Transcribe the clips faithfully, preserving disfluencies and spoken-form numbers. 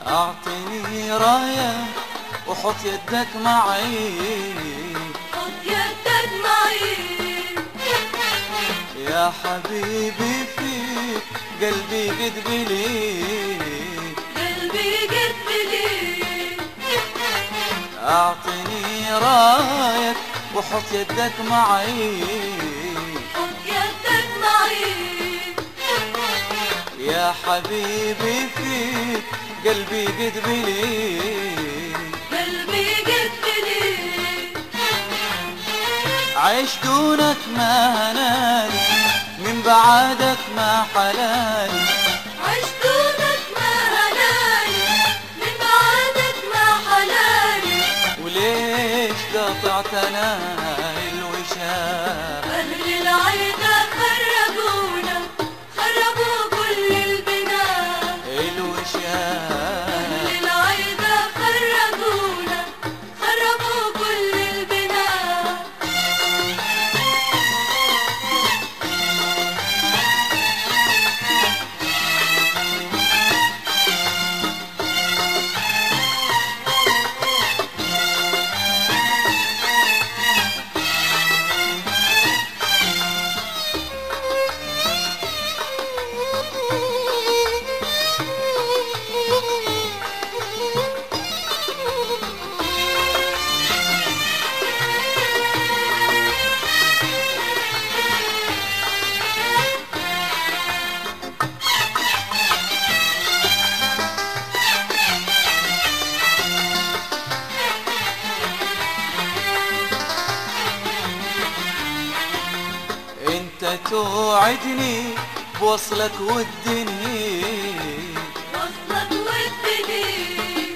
أعطني راية وحط يدك معي، حط يدك معي يا حبيبي فيك قلبي قد بليك، قلبي قد بليك. أعطني رايك وحط يدك معي، حط يدك معي يا حبيبي فيك قلبي قد بليك، قلبي قد بليك. عيش دونك ما هنالي، من بعدك ما حلالي، عيش دونك ما هلالي، من بعدك ما حلالي. وليش قاطعتنا الوشاح؟ أهل العيدة خربونا، خربوا كل البناء. الوشاح أهل العيدة خربونا، خربوا كل البناء. انت توعدني بوصلك ودني، وصلك ودني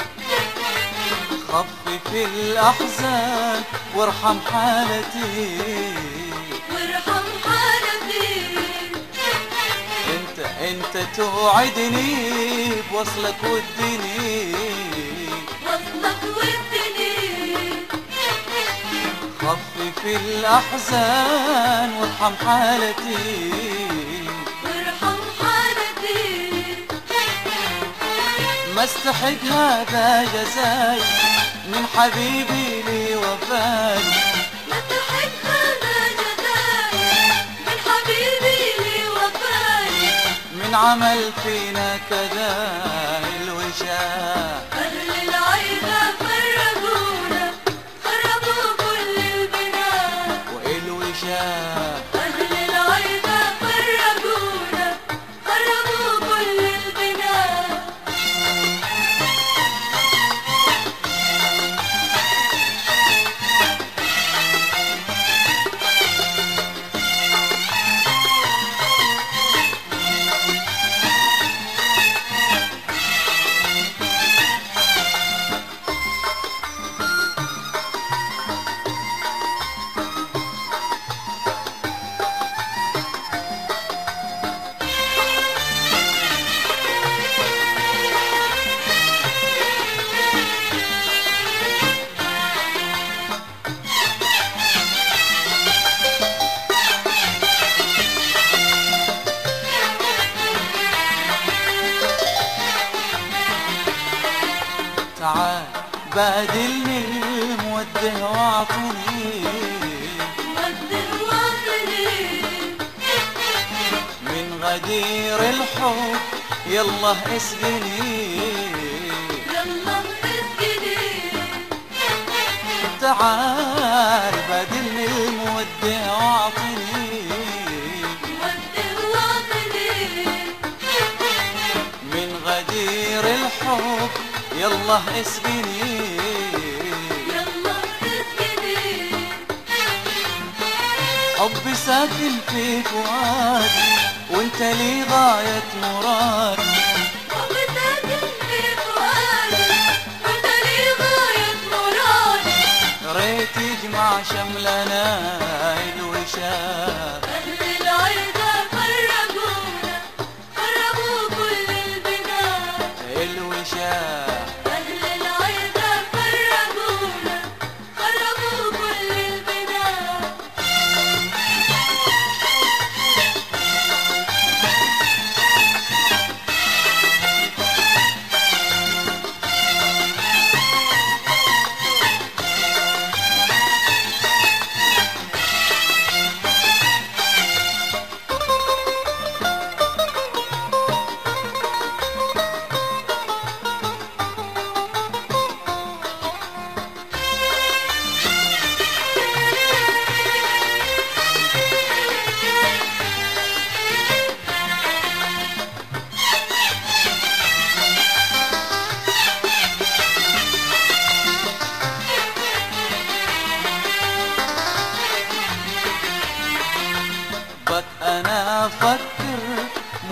خفف الأحزان وارحم حالتي، وارحم حالتي. انت انت توعدني بوصلك ودني، وصلك ودني خفف الأحزان وارحم حالتي، وارحم حالتي. ما استحق هذا جزاي من حبيبي لي وفاي، ما تحب هذا جزاي من حبيبي لي وفاي. من عمل فينا كذا الوشاح. أهل العيدة فرقونا، خربوا كل البناء. والوشاح أهل العيدة فرقونا، خربوا كل البناء. تعال بادلني الموده واعطني، مد واطني من غدير الحب يلا اسقني، يلا اسقني. تعال بادلني الموده واعطني، مد واطني من غدير الحب يلا اسقني، يلا اسقني. حبي ساكن في فؤادي وانت لي غاية مرادي، حب ساكن في فؤادي وانت لي غاية مرادي. ريت يجمع شملنا الوشاح. أهل العيدة فرقونا، خربوا كل البناء. الوشاح أهل العيدة فرقونا، خربوا كل البناء.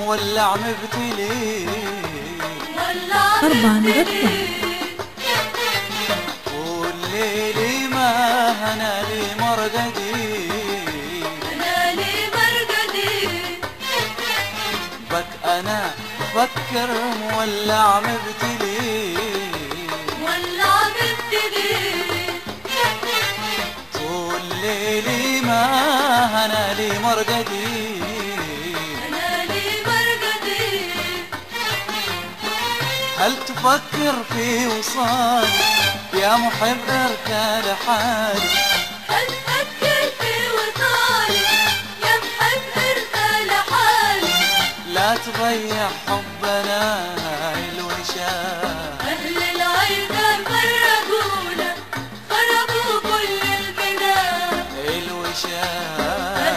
مولع مبتلي مولع طربان مبتلي والليلي ما هنا لي مرقدي أنا لي مرقدي بك أنا فكر مولع مبتلي مولع مبتلي طول ليلي ما هنا لي مرقدي أنا لي مرقدي هل تفكر في وصال يا محب اركان لحالي هل تفكر في وصالي يا محب ارثى لحالي لا تضيع حبنا الوشاح أهل العيدة فرقونا خربوا كل البناء الوشاح